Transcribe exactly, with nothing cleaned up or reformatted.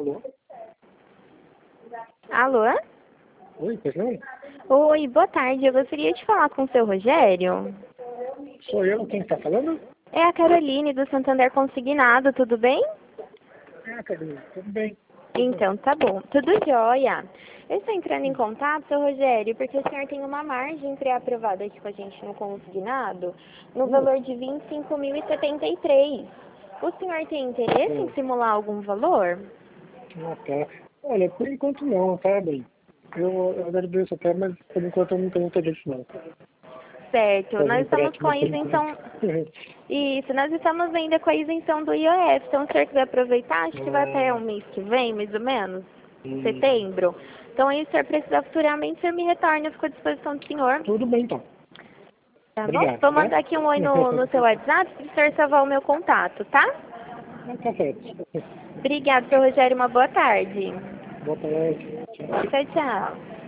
Alô? Alô? Oi, perdão? Oi, boa tarde. Eu gostaria de falar com o seu Rogério. Sou eu quem está falando? É a Caroline do Santander Consignado, tudo bem? Ah, Carolina, tudo bem. Então, tá bom. Tudo jóia. Eu estou entrando em contato, seu Rogério, porque o senhor tem uma margem pré-aprovada aqui com a gente no consignado no Hum, valor de vinte e cinco mil e setenta e três. O senhor tem interesse em hum. simular algum valor? Ah, tá. Olha, por enquanto não, tá bem. Eu, eu agradeço até, mas por enquanto eu não tenho interesse não. Certo. Fazer Nós estamos com empréstimo a por enquanto. isenção... Isso, nós estamos ainda com a isenção do I O F. Então, se o senhor quiser aproveitar, acho que vai até o Ah, mês que vem, mais ou menos, hum, setembro. Então, aí, se o senhor precisar futuramente, o senhor me retorna, eu fico à disposição do senhor. tudo bem então. Tá bom? Obrigado, Vou tá? mandar aqui um oi no, no seu WhatsApp para o senhor salvar o meu contato, tá? Ah, tá certo. Obrigada, seu Rogério. Uma boa tarde. Boa tarde. Tchau. Tchau, tchau.